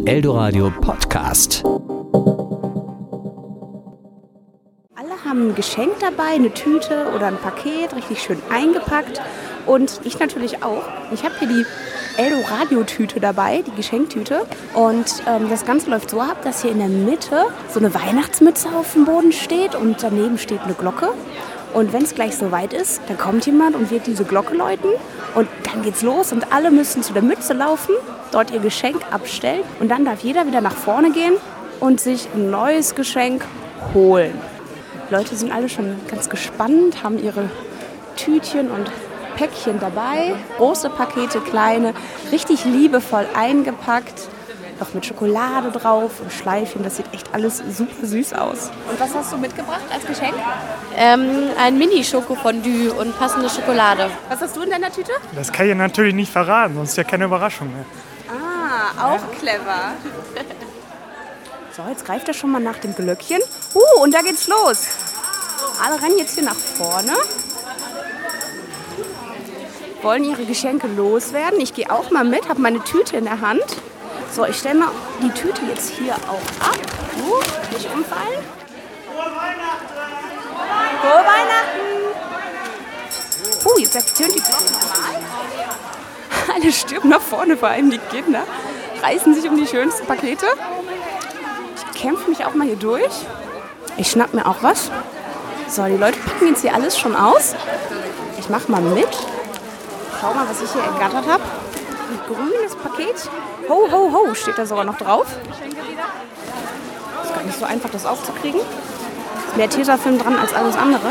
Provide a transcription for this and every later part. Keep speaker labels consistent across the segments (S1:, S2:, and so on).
S1: Eldoradio Podcast.
S2: Alle haben ein Geschenk dabei, eine Tüte oder ein Paket, richtig schön eingepackt. Und ich natürlich auch. Ich habe hier die Eldoradio-Tüte dabei, die Geschenktüte. Und das Ganze läuft so ab, dass hier in der Mitte so eine Weihnachtsmütze auf dem Boden steht und daneben steht eine Glocke. Und wenn es gleich soweit ist, dann kommt jemand und wird diese Glocke läuten. Und dann geht's los und alle müssen zu der Mütze laufen, dort ihr Geschenk abstellen. Und dann darf jeder wieder nach vorne gehen und sich ein neues Geschenk holen. Die Leute sind alle schon ganz gespannt, haben ihre Tütchen und Päckchen dabei. Große Pakete, kleine, richtig liebevoll eingepackt. Noch mit Schokolade drauf und Schleifchen. Das sieht echt alles super süß aus. Und was hast du mitgebracht als Geschenk?
S3: Ein Mini-Schokofondue und passende Schokolade.
S2: Was hast du in deiner Tüte?
S4: Das kann ich natürlich nicht verraten, sonst ist ja keine Überraschung mehr.
S2: Ah, auch clever. So, jetzt greift er schon mal nach dem Glöckchen. Und da geht's los. Alle rennen jetzt hier nach vorne. Wollen ihre Geschenke loswerden. Ich gehe auch mal mit, habe meine Tüte in der Hand. So, ich stelle mal die Tüte jetzt hier auch ab. Nicht umfallen. Frohe Weihnachten! Jetzt ertönt die Glocke nochmal. Alle stürmen nach vorne, vor allem die Kinder. Reißen sich um die schönsten Pakete. Ich kämpfe mich auch mal hier durch. Ich schnapp mir auch was. So, die Leute packen jetzt hier alles schon aus. Ich mache mal mit. Schau mal, was ich hier ergattert habe. Ein grünes Paket. Ho, ho, ho, steht da sogar noch drauf. Ist gar nicht so einfach, das aufzukriegen. Ist mehr Tesafilm dran als alles andere.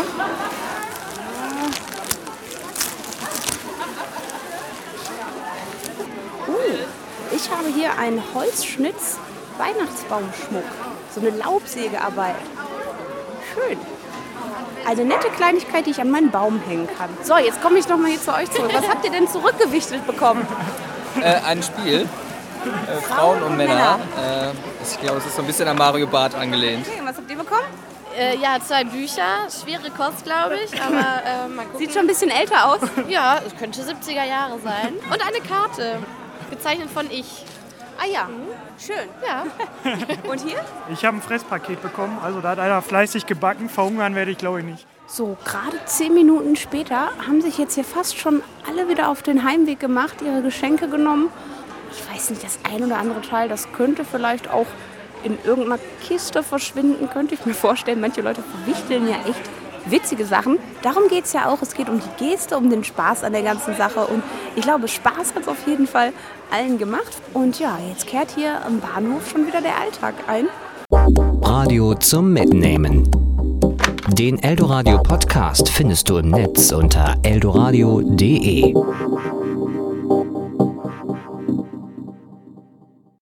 S2: Ich habe hier einen Holzschnitz Weihnachtsbaumschmuck. So eine Laubsägearbeit. Schön. Eine nette Kleinigkeit, die ich an meinen Baum hängen kann. So, jetzt komme ich nochmal hier zu euch zurück. Was habt ihr denn zurückgewichtet bekommen?
S5: Ein Spiel. Frauen und Männer. Ich glaube, es ist so ein bisschen an Mario Barth angelehnt.
S2: Okay, was habt ihr bekommen?
S3: 2 Bücher. Schwere Kost, glaube ich. Aber mal gucken.
S2: Sieht schon ein bisschen älter aus.
S3: Ja, es könnte 70er Jahre sein. Und eine Karte. Gezeichnet von ich.
S2: Ah ja, schön.
S3: Ja.
S2: Und hier?
S4: Ich habe ein Fresspaket bekommen, also da hat einer fleißig gebacken. Verhungern werde ich, glaube ich, nicht.
S2: So, gerade 10 Minuten später haben sich jetzt hier fast schon alle wieder auf den Heimweg gemacht, ihre Geschenke genommen. Ich weiß nicht, das ein oder andere Teil, das könnte vielleicht auch in irgendeiner Kiste verschwinden, könnte ich mir vorstellen. Manche Leute verwichteln ja echt witzige Sachen. Darum geht es ja auch. Es geht um die Geste, um den Spaß an der ganzen Sache. Und ich glaube, Spaß hat es auf jeden Fall allen gemacht. Und ja, jetzt kehrt hier am Bahnhof schon wieder der Alltag ein.
S1: Radio zum Mitnehmen. Den Eldoradio Podcast findest du im Netz unter eldoradio.de.